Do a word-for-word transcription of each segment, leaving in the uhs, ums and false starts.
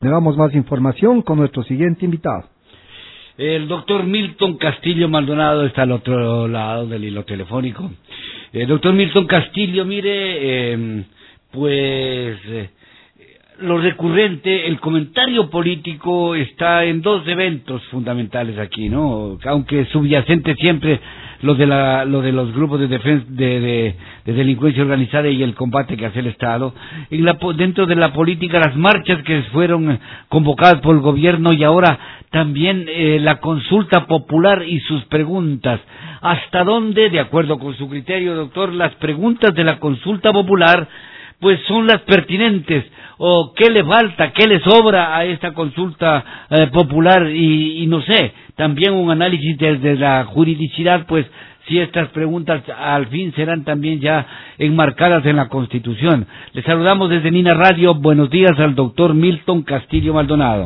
Damos más información con nuestro siguiente invitado. El doctor Milton Castillo Maldonado está al otro lado del hilo telefónico. El doctor Milton Castillo, mire, eh, pues eh, lo recurrente, el comentario político está en dos eventos fundamentales aquí, ¿no? Aunque subyacente siempre lo de la, lo de los grupos de defensa de, de, de delincuencia organizada y el combate que hace el Estado. En la, dentro de la política, las marchas que fueron convocadas por el gobierno y ahora también eh, la consulta popular y sus preguntas. ¿Hasta dónde, de acuerdo con su criterio, doctor, las preguntas de la consulta popular pues son las pertinentes? ¿O qué le falta, qué le sobra a esta consulta eh, popular? Y, y no sé, también un análisis desde la juridicidad, pues si estas preguntas al fin serán también ya enmarcadas en la Constitución. Le saludamos desde Nina Radio. Buenos días al doctor Milton Castillo Maldonado.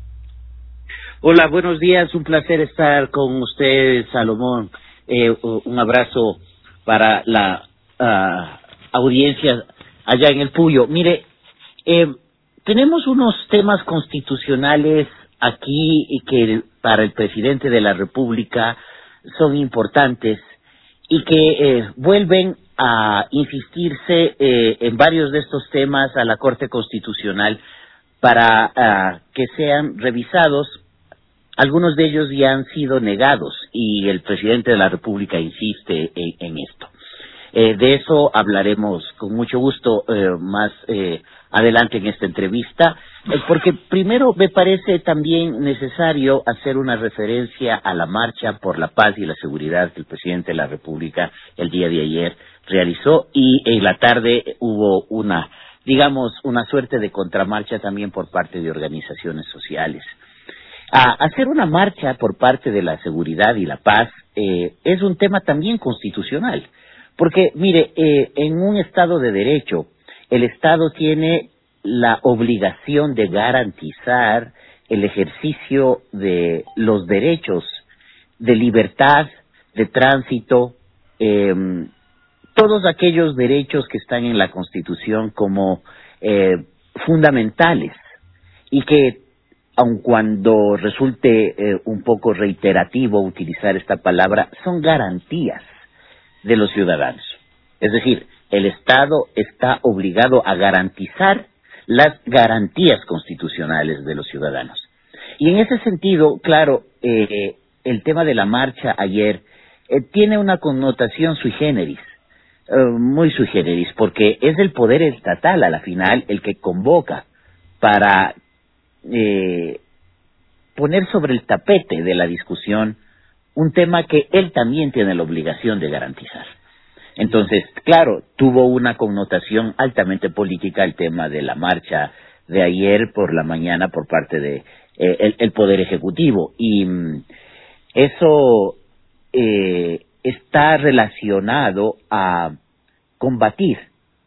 Hola, buenos días, un placer estar con usted, Salomón. Eh, un abrazo para la uh, audiencia allá en el Puyo. Mire, eh, tenemos unos temas constitucionales aquí y que para el presidente de la República son importantes y que eh, vuelven a insistirse eh, en varios de estos temas a la Corte Constitucional para uh, que sean revisados. Algunos de ellos ya han sido negados y el presidente de la República insiste en, en esto. Eh, de eso hablaremos con mucho gusto eh, más eh, adelante en esta entrevista, eh, porque primero me parece también necesario hacer una referencia a la marcha por la paz y la seguridad que el presidente de la República el día de ayer realizó, y en la tarde hubo una, digamos, una suerte de contramarcha también por parte de organizaciones sociales. A hacer una marcha por parte de la seguridad y la paz eh, es un tema también constitucional, porque mire, eh, en un Estado de Derecho, el Estado tiene la obligación de garantizar el ejercicio de los derechos de libertad, de tránsito, eh, todos aquellos derechos que están en la Constitución como eh, fundamentales y que, aun cuando resulte eh, un poco reiterativo utilizar esta palabra, son garantías de los ciudadanos. Es decir, el Estado está obligado a garantizar las garantías constitucionales de los ciudadanos. Y en ese sentido, claro, eh, el tema de la marcha ayer eh, tiene una connotación sui generis, eh, muy sui generis, porque es el poder estatal a la final el que convoca para Eh, poner sobre el tapete de la discusión un tema que él también tiene la obligación de garantizar. Entonces, claro, tuvo una connotación altamente política el tema de la marcha de ayer por la mañana por parte de eh, el, el Poder Ejecutivo, y mm, eso eh, está relacionado a combatir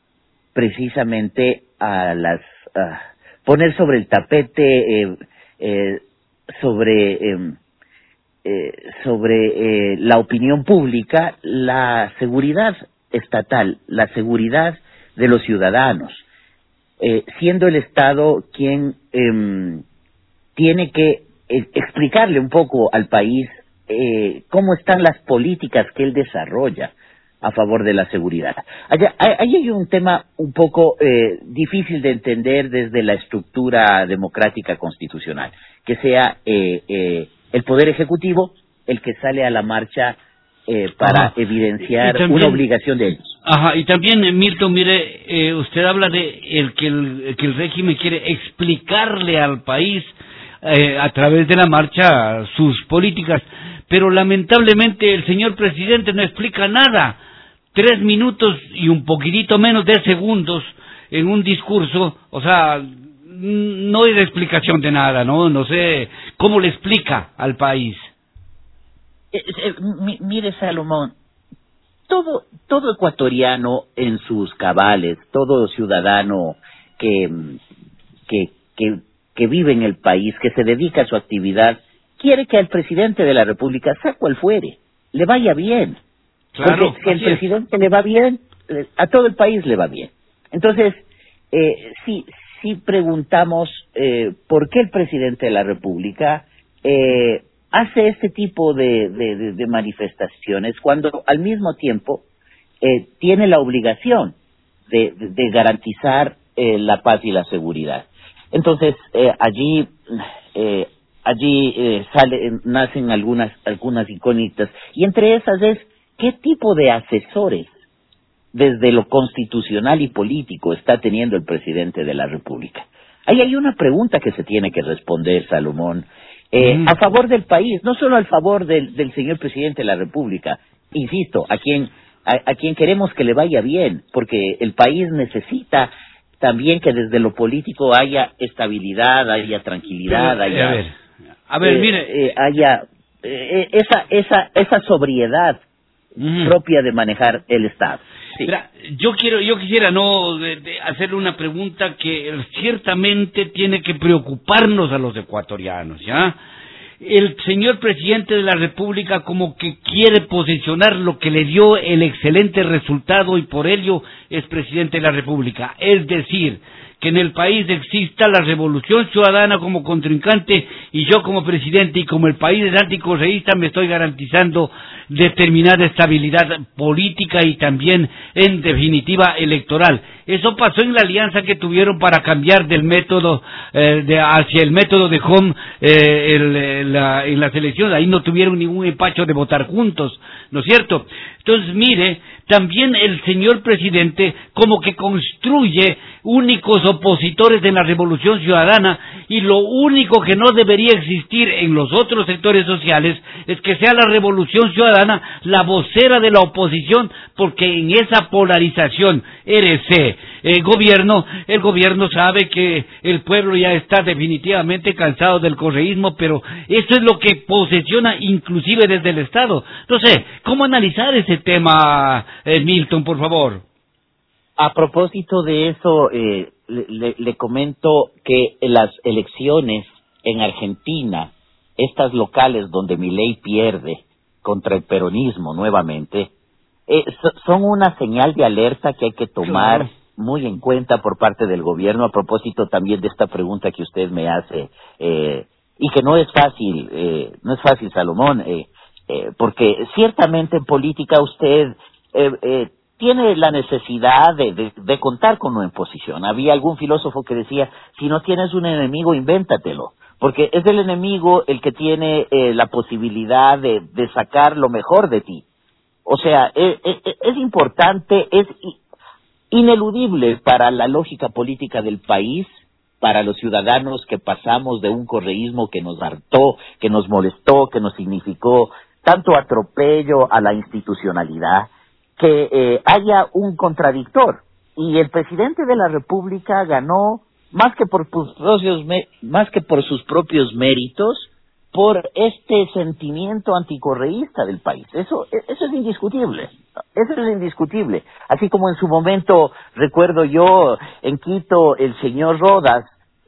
precisamente a las uh, poner sobre el tapete eh, eh, sobre eh, eh, sobre eh, la opinión pública la seguridad estatal, la seguridad de los ciudadanos, eh, siendo el Estado quien eh, tiene que eh, explicarle un poco al país eh, cómo están las políticas que él desarrolla a favor de la seguridad. Allá, ahí hay un tema un poco eh, difícil de entender desde la estructura democrática constitucional, que sea eh, eh, el Poder Ejecutivo el que sale a la marcha eh, para Ajá. evidenciar también, una obligación de ellos. Ajá, y también, Milton, mire, eh, usted habla de el que, el que el régimen quiere explicarle al país eh, a través de la marcha sus políticas, pero lamentablemente el señor presidente no explica nada. Tres minutos y un poquitito menos de segundos en un discurso, o sea, no es explicación de nada, ¿no? No sé cómo le explica al país. Eh, eh, mire, Salomón, todo todo ecuatoriano en sus cabales, todo ciudadano que que que que vive en el país, que se dedica a su actividad, quiere que al presidente de la República, sea cual fuere, le vaya bien. Claro, porque si al presidente es. le va bien, a todo el país le va bien. Entonces, eh, si si preguntamos eh, por qué el presidente de la República eh, hace este tipo de, de, de, de manifestaciones cuando al mismo tiempo eh, tiene la obligación de, de, de garantizar eh, la paz y la seguridad. Entonces, eh, allí eh, allí eh, sale, nacen algunas algunas incógnitas, y entre esas es qué tipo de asesores desde lo constitucional y político está teniendo el presidente de la República. Ahí hay una pregunta que se tiene que responder, Salomón, eh, mm. a favor del país, no solo al favor del, del señor presidente de la República, insisto, a quien a, a quien queremos que le vaya bien, porque el país necesita también que desde lo político haya estabilidad, haya tranquilidad, Pero, haya a ver, a ver, eh, mire, eh, haya eh, esa esa esa sobriedad mm. propia de manejar el Estado. Sí. Mira, yo quiero, yo quisiera no de, de hacerle una pregunta que ciertamente tiene que preocuparnos a los ecuatorianos, ¿ya? El señor presidente de la República como que quiere posicionar lo que le dio el excelente resultado y por ello es presidente de la República. Es decir, que en el país exista la revolución ciudadana como contrincante y yo como presidente y como el país es anticorreísta me estoy garantizando determinada estabilidad política y también en definitiva electoral. Eso pasó en la alianza que tuvieron para cambiar del método eh, de, hacia el método de Home eh, el, la, en las elecciones. Ahí no tuvieron ningún empacho de votar juntos, ¿no es cierto? Entonces, mire, también el señor presidente como que construye únicos opositores de la revolución ciudadana y lo único que no debería existir en los otros sectores sociales es que sea la revolución ciudadana la vocera de la oposición, porque en esa polarización R C eh, gobierno, el gobierno sabe que el pueblo ya está definitivamente cansado del correísmo, pero eso es lo que posesiona inclusive desde el Estado. Entonces, ¿cómo analizar ese tema, eh, Milton, por favor? A propósito de eso, eh, le, le comento que las elecciones en Argentina, estas locales donde Milei pierde contra el peronismo nuevamente, eh, so, son una señal de alerta que hay que tomar claro. muy en cuenta por parte del gobierno, a propósito también de esta pregunta que usted me hace, eh, y que no es fácil, eh, no es fácil, Salomón, eh, eh, porque ciertamente en política usted eh, eh, tiene la necesidad de, de, de contar con una imposición. Había algún filósofo que decía, si no tienes un enemigo, invéntatelo, porque es el enemigo el que tiene eh, la posibilidad de, de sacar lo mejor de ti. O sea, es, es, es importante, es ineludible para la lógica política del país, para los ciudadanos que pasamos de un correísmo que nos hartó, que nos molestó, que nos significó tanto atropello a la institucionalidad, que eh, haya un contradictor. Y el presidente de la República ganó más que por sus propios más que por sus propios méritos, por este sentimiento anticorreísta del país. Eso eso es indiscutible. Eso es indiscutible. Así como en su momento, recuerdo yo, en Quito, el señor Rodas,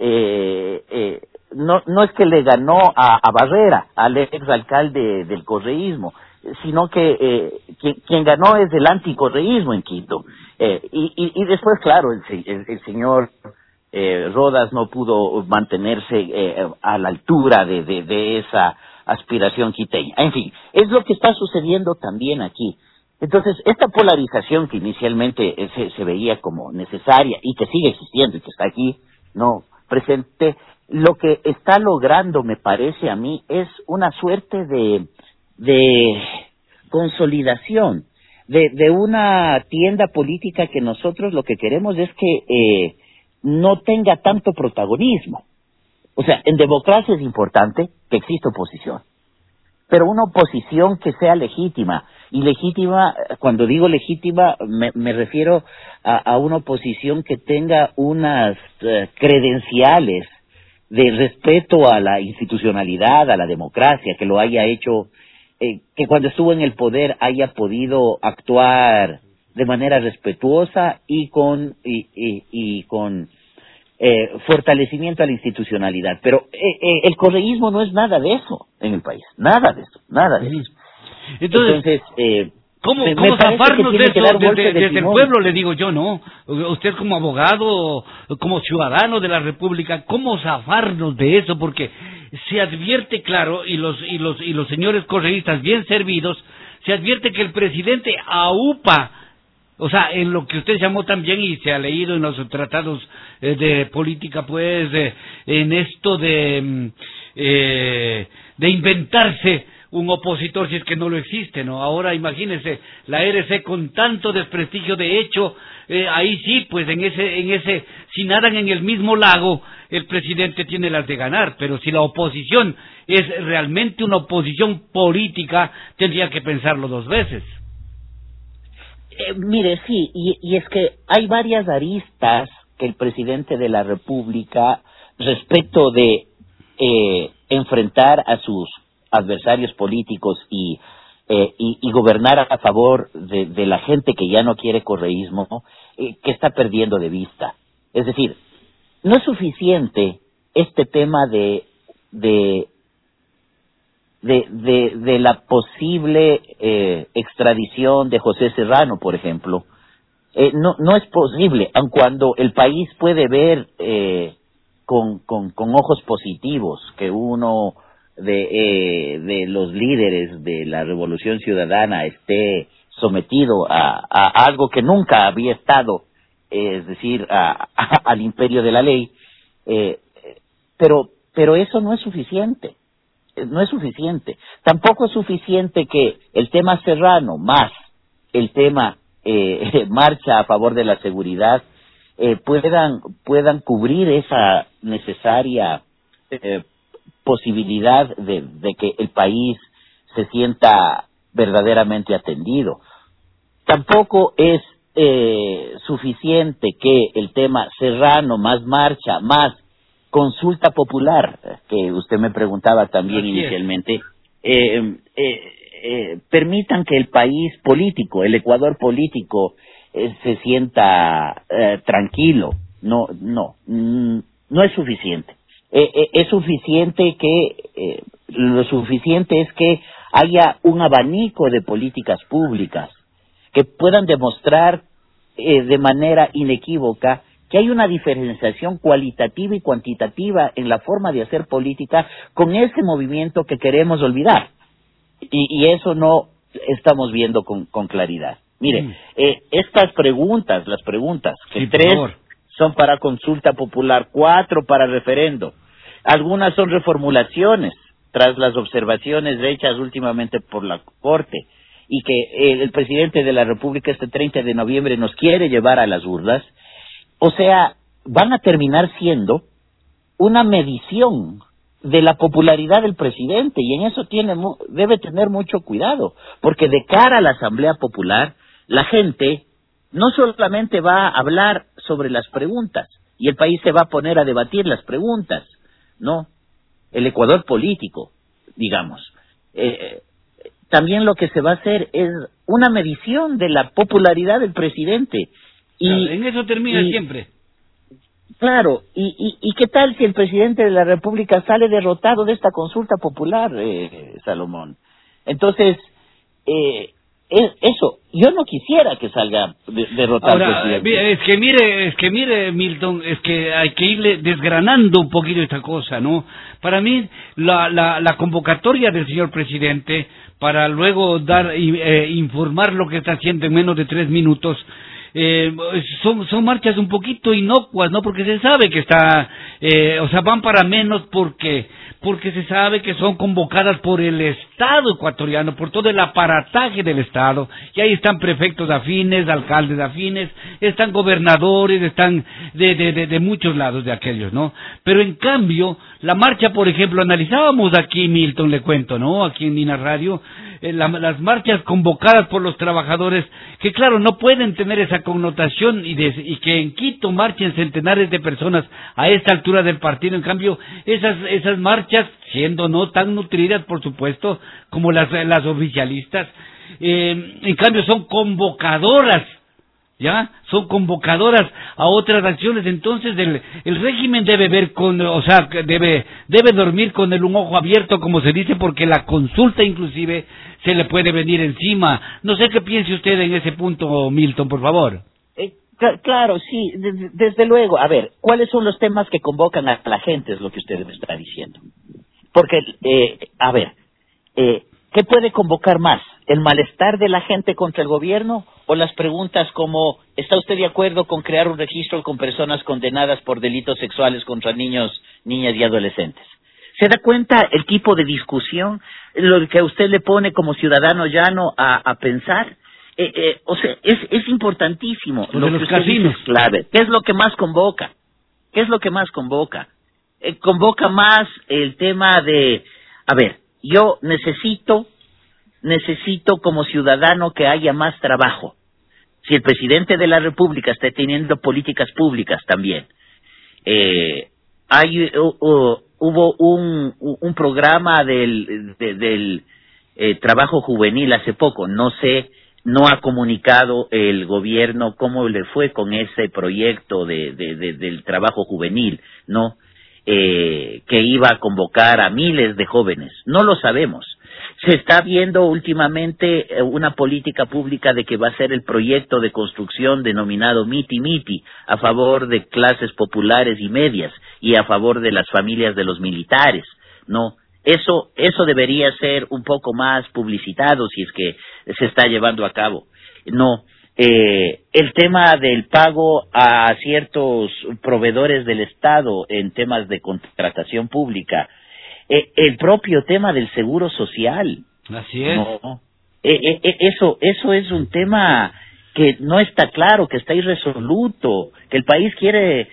eh, eh, no no es que le ganó a, a Barrera, al exalcalde del correísmo, sino que eh, quien, quien ganó es el anticorreísmo en Quito. Eh, y, y, y después, claro, el, el, el señor eh, Rodas no pudo mantenerse eh, a la altura de, de, de esa aspiración quiteña. En fin, es lo que está sucediendo también aquí. Entonces, esta polarización que inicialmente se, se veía como necesaria y que sigue existiendo y que está aquí, no presente, lo que está logrando, me parece a mí, es una suerte de de consolidación de, de una tienda política que nosotros lo que queremos es que eh, no tenga tanto protagonismo. O sea, en democracia es importante que exista oposición, pero una oposición que sea legítima. Y legítima, cuando digo legítima, me, me refiero a, a una oposición que tenga unas uh, credenciales de respeto a la institucionalidad, a la democracia, que lo haya hecho, eh, que cuando estuvo en el poder haya podido actuar de manera respetuosa y con y, y, y con eh, fortalecimiento a la institucionalidad. Pero eh, eh, el correísmo no es nada de eso en el país, nada de eso, nada de eso. Entonces, Entonces eh, ¿Cómo, me, cómo me parece zafarnos que de tiene que eso dar desde, golpe de desde el timón. pueblo? Le digo yo, ¿no? Usted como abogado, como ciudadano de la República, ¿cómo zafarnos de eso? Porque se advierte, claro, y los, y los, y los señores correístas bien servidos, se advierte que el presidente aupa, o sea, en lo que usted llamó también y se ha leído en los tratados eh, de política, pues, eh, en esto de, mm, eh, de inventarse un opositor si es que no lo existe, ¿no? Ahora imagínese, la R C con tanto desprestigio, de hecho, eh, ahí sí, pues en ese, en ese, si nadan en el mismo lago, el presidente tiene las de ganar, pero si la oposición es realmente una oposición política, tendría que pensarlo dos veces. Eh, mire, sí, y, y es que hay varias aristas que el presidente de la República, respecto de eh, enfrentar a sus adversarios políticos y, eh, y, y gobernar a favor de, de la gente que ya no quiere correísmo, eh, que está perdiendo de vista. Es decir, no es suficiente este tema de de de, de, de la posible eh, extradición de José Serrano, por ejemplo. Eh, no no es posible, aun cuando el país puede ver eh, con, con, con ojos positivos que uno de, eh, de los líderes de la Revolución Ciudadana esté sometido a, a algo que nunca había estado, eh, es decir, a, a, al imperio de la ley, eh, pero pero eso no es suficiente, no es suficiente. Tampoco es suficiente que el tema Serrano más el tema eh, marcha a favor de la seguridad eh, puedan puedan cubrir esa necesaria eh, posibilidad de, de que el país se sienta verdaderamente atendido. Tampoco es eh, suficiente que el tema Serrano más marcha más consulta popular, que usted me preguntaba también Así inicialmente, eh, eh, eh, permitan que el país político, el Ecuador político, eh, se sienta eh, tranquilo. No, no, mm, no es suficiente. Eh, eh, es suficiente que, eh, lo suficiente es que haya un abanico de políticas públicas que puedan demostrar eh, de manera inequívoca que hay una diferenciación cualitativa y cuantitativa en la forma de hacer política con ese movimiento que queremos olvidar. Y, y eso no estamos viendo con, con claridad. Mire, mm. eh, estas preguntas, las preguntas, que sí, tres son para consulta popular, cuatro para referendo. Algunas son reformulaciones tras las observaciones hechas últimamente por la Corte y que eh, el presidente de la República este treinta de noviembre nos quiere llevar a las urnas. O sea, van a terminar siendo una medición de la popularidad del presidente y en eso tiene debe tener mucho cuidado, porque de cara a la Asamblea Popular, la gente no solamente va a hablar sobre las preguntas y el país se va a poner a debatir las preguntas, no, el Ecuador político, digamos. Eh, también lo que se va a hacer es una medición de la popularidad del presidente. Y, claro, en eso termina y, siempre. Claro, y, y, y ¿qué tal si el presidente de la República sale derrotado de esta consulta popular, eh, Salomón? Entonces, eh, es, eso, yo no quisiera que salga de, derrotado Ahora, el presidente. Es que mire, es que mire, Milton, es que hay que irle desgranando un poquito esta cosa, ¿no? Para mí, la, la, la convocatoria del señor presidente, para luego dar, eh, informar lo que está haciendo en menos de tres minutos, Eh, son son marchas un poquito inocuas, ¿no? Porque se sabe que está, eh, o sea, van para menos porque porque se sabe que son convocadas por el Estado ecuatoriano, por todo el aparataje del Estado, y ahí están prefectos afines, alcaldes afines, están gobernadores, están de, de, de, de muchos lados de aquellos, ¿no? Pero en cambio, la marcha, por ejemplo, analizábamos aquí, Milton, le cuento, ¿no? Aquí en Dina Radio, eh, la, las marchas convocadas por los trabajadores, que claro, no pueden tener esa connotación y, de, y que en Quito marchen centenares de personas a esta altura del partido. En cambio, esas esas marchas, siendo no tan nutridas, por supuesto, como las las oficialistas, eh, en cambio son convocadoras ¿ya? Son convocadoras a otras acciones. Entonces el, el régimen debe ver con, o sea, debe, debe dormir con el un ojo abierto, como se dice, porque la consulta inclusive se le puede venir encima. No sé qué piense usted en ese punto, Milton, por favor. Eh, claro, sí, de, desde luego. A ver, ¿cuáles son los temas que convocan a la gente? Es lo que usted me está diciendo. Porque, eh, a ver, eh, ¿qué puede convocar más? ¿El malestar de la gente contra el gobierno o las preguntas como, ¿está usted de acuerdo con crear un registro con personas condenadas por delitos sexuales contra niños, niñas y adolescentes? ¿Se da cuenta el tipo de discusión, lo que usted le pone como ciudadano llano a, a pensar? Eh, eh, o sea, es, es importantísimo. Lo de los casinos. Es clave. ¿Qué es lo que más convoca? ¿Qué es lo que más convoca? Eh, convoca más el tema de, a ver, yo necesito, necesito como ciudadano que haya más trabajo. Si el presidente de la República está teniendo políticas públicas también, eh, hay, uh, uh, hubo un, un programa del, de, del eh, trabajo juvenil hace poco, no sé, no ha comunicado el gobierno cómo le fue con ese proyecto de, de, de del trabajo juvenil, ¿no? Eh, que iba a convocar a miles de jóvenes, no lo sabemos. Se está viendo últimamente eh, una política pública de que va a ser el proyecto de construcción denominado Miti Miti, a favor de clases populares y medias y a favor de las familias de los militares, ¿no? Eso, eso debería ser un poco más publicitado si es que se está llevando a cabo. No, eh, el tema del pago a ciertos proveedores del Estado en temas de contratación pública, eh, el propio tema del seguro social. Así es. No, eh, eh, eso, eso es un tema que no está claro, que está irresoluto, que el país quiere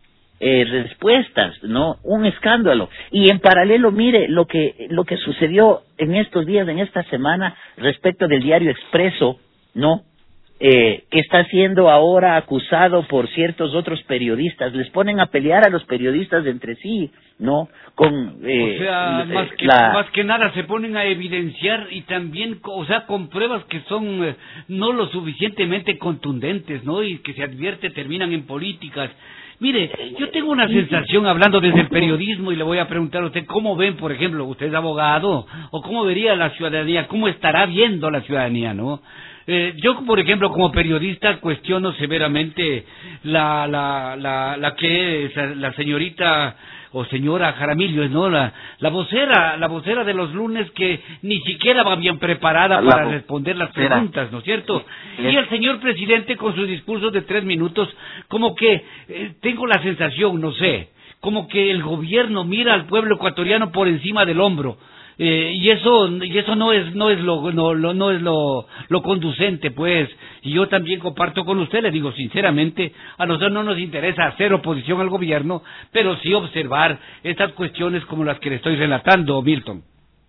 Eh, respuestas, ¿no? Un escándalo. Y en paralelo, mire lo que lo que sucedió en estos días, en esta semana, respecto del diario Expreso, ¿no? Eh, que está siendo ahora acusado por ciertos otros periodistas. Les ponen a pelear a los periodistas entre sí, ¿no? Con eh, o sea, eh, más que la... más que nada se ponen a evidenciar y también, o sea, con pruebas que son eh, no lo suficientemente contundentes, ¿no? Y que se advierte terminan en políticas. Mire, yo tengo una sensación, hablando desde el periodismo, y le voy a preguntar a usted, ¿cómo ven, por ejemplo, usted es abogado, o cómo vería la ciudadanía, cómo estará viendo la ciudadanía, ¿no? Eh, yo, por ejemplo, como periodista, cuestiono severamente la la la, la que es la señorita o señora Jaramillo, ¿no? La, la vocera, la vocera de los lunes, que ni siquiera va bien preparada la, para responder las preguntas, ¿no es cierto? Sí. Y el señor presidente con sus discursos de tres minutos, como que eh, tengo la sensación, no sé, como que el gobierno mira al pueblo ecuatoriano por encima del hombro. Eh, y eso y eso no es no es lo no, lo, no es lo, lo conducente, pues. Y yo también comparto con usted, le digo sinceramente, a nosotros no nos interesa hacer oposición al gobierno, pero sí observar estas cuestiones como las que le estoy relatando, Milton.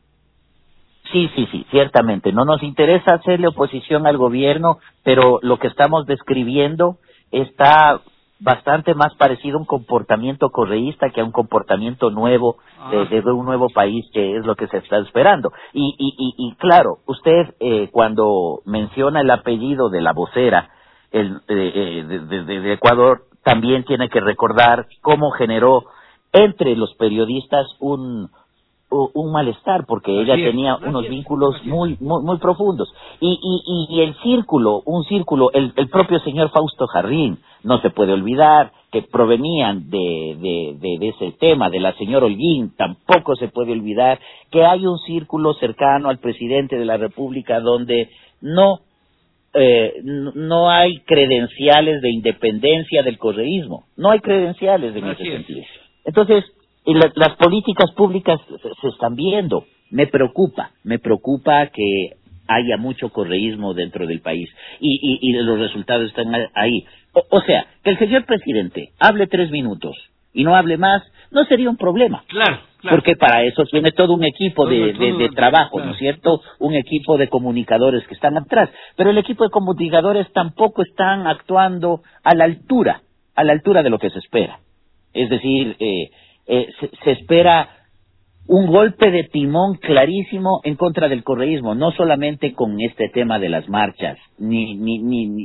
Sí, sí, sí, ciertamente. No nos interesa hacerle oposición al gobierno, pero lo que estamos describiendo está bastante más parecido a un comportamiento correísta que a un comportamiento nuevo de, de un nuevo país, que es lo que se está esperando. Y, y, y, y claro, usted eh, cuando menciona el apellido de la vocera el, eh, de, de, de, de Ecuador, también tiene que recordar cómo generó entre los periodistas un un malestar, porque ella así es, tenía unos es, vínculos muy, muy muy profundos y y y el círculo un círculo el el propio señor Fausto Jarrín, no se puede olvidar que provenían de de de, de ese tema, de la señora Holguín. Tampoco se puede olvidar que hay un círculo cercano al presidente de la República donde no eh, no hay credenciales de independencia del correísmo, no hay credenciales en ese sentido. Entonces, y la, las políticas públicas se, se están viendo. Me preocupa, me preocupa que haya mucho correísmo dentro del país y, y, y los resultados están ahí. O, o sea, que el señor presidente hable tres minutos y no hable más, no sería un problema. Claro, claro. Porque para eso tiene todo un equipo de, todo, todo, de, de trabajo, claro. ¿no es cierto? Un equipo de comunicadores que están atrás. Pero el equipo de comunicadores tampoco están actuando a la altura, a la altura de lo que se espera. Es decir, eh, Eh, se, se espera un golpe de timón clarísimo en contra del correísmo, no solamente con este tema de las marchas, ni, ni, ni, ni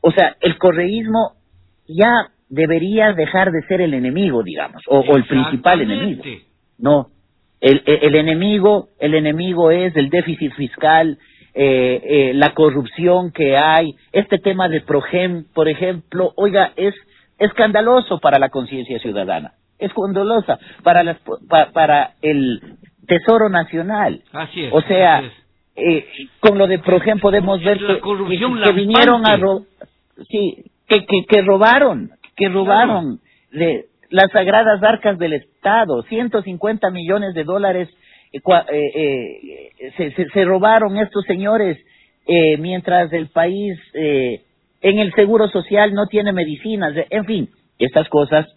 o sea, el correísmo ya debería dejar de ser el enemigo, digamos, o, o el principal enemigo. No, el, el, el enemigo, el enemigo es el déficit fiscal, eh, eh, la corrupción que hay, este tema de Progem, por ejemplo, oiga, es escandaloso para la conciencia ciudadana, es escandalosa para las, pa, para el Tesoro Nacional. Así es, o sea, así es. Eh, con lo de Progem podemos ver que, que, que vinieron a ro sí, que, que, que robaron, que robaron claro. de las sagradas arcas del Estado, ciento cincuenta millones de dólares eh, eh, eh, se, se, se robaron estos señores eh, mientras el país eh, en el seguro social no tiene medicinas, en fin, estas cosas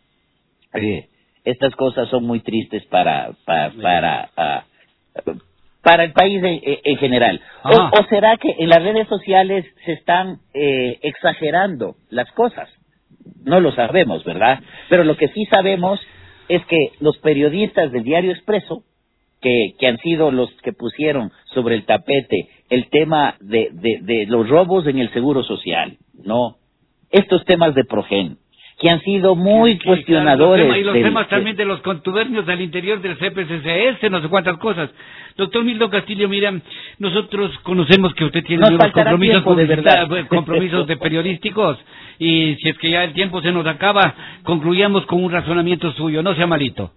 eh, estas cosas son muy tristes para para para, uh, para el país en, en general. O, o será que en las redes sociales se están eh, exagerando las cosas. No lo sabemos, ¿verdad? Pero lo que sí sabemos es que los periodistas del Diario Expreso, que, que han sido los que pusieron sobre el tapete el tema de, de, de los robos en el Seguro Social, ¿no? Estos temas de Progem, que han sido muy que, cuestionadores. Claro, los temas, y los del, temas de, también de los contubernios al interior del C P C C S, no sé cuántas cosas. Doctor Milton Castillo, mira, nosotros conocemos que usted tiene nuevos compromisos, de verdad. compromisos de periodísticos, y si es que ya el tiempo se nos acaba, concluyamos con un razonamiento suyo, no sea malito.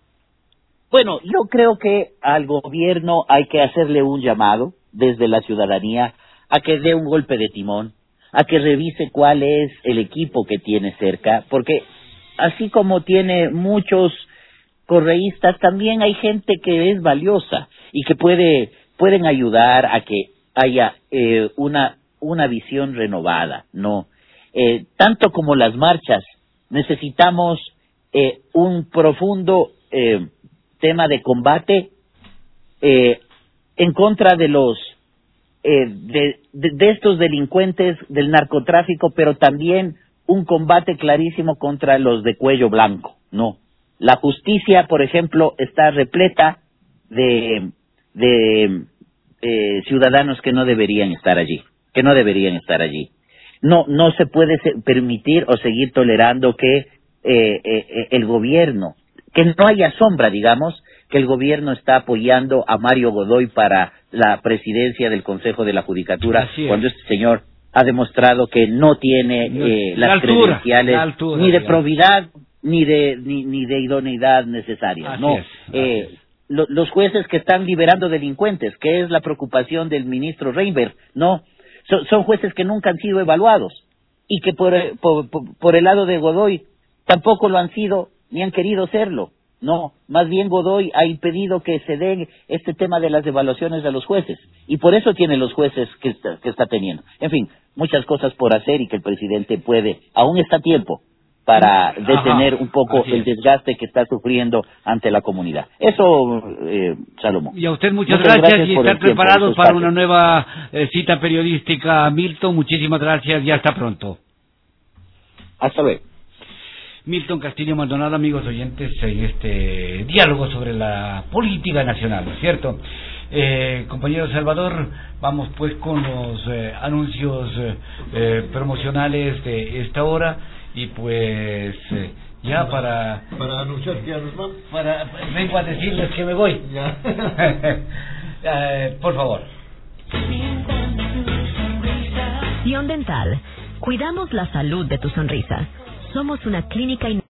Bueno, yo creo que al gobierno hay que hacerle un llamado desde la ciudadanía a que dé un golpe de timón, a que revise cuál es el equipo que tiene cerca, porque así como tiene muchos correístas, también hay gente que es valiosa y que puede pueden ayudar a que haya eh, una una visión renovada, ¿no? Eh, tanto como las marchas, necesitamos eh, un profundo eh, tema de combate eh, en contra de los Eh, de, de, de estos delincuentes del narcotráfico, pero también un combate clarísimo contra los de cuello blanco, ¿no? La justicia, por ejemplo, está repleta de, de eh, ciudadanos que no deberían estar allí, que no deberían estar allí. No, no se puede se, permitir o seguir tolerando que eh, eh, el gobierno, que no haya sombra, digamos, que el gobierno está apoyando a Mario Godoy para la presidencia del Consejo de la Judicatura, cuando este señor ha demostrado que no tiene eh, las altura, credenciales altura, ni de digamos. probidad ni de ni, ni de idoneidad necesarias. Así no, es, eh, es. Lo, los jueces que están liberando delincuentes, que es la preocupación del ministro Reinberg, no, so, son jueces que nunca han sido evaluados y que por, por, por, por el lado de Godoy tampoco lo han sido ni han querido serlo. No, más bien Godoy ha impedido que se den este tema de las evaluaciones de los jueces, y por eso tiene los jueces que está, que está teniendo. En fin, muchas cosas por hacer y que el presidente puede, aún está a tiempo, para detener Ajá, un poco el desgaste que está sufriendo ante la comunidad. Eso, eh, Salomón. Y a usted muchas, muchas gracias, gracias y estar preparados para una nueva eh, cita periodística. Milton, muchísimas gracias y hasta pronto. Hasta luego. Milton Castillo Maldonado, amigos oyentes, en este diálogo sobre la política nacional, ¿no es cierto? Eh, compañero Salvador, vamos pues con los eh, anuncios eh, promocionales de esta hora y pues eh, ya para... Para anunciar que ya nos vamos. Para, vengo a decirles que me voy. Ya. eh, por favor. Sion Dental. Cuidamos la salud de tu sonrisa. Somos una clínica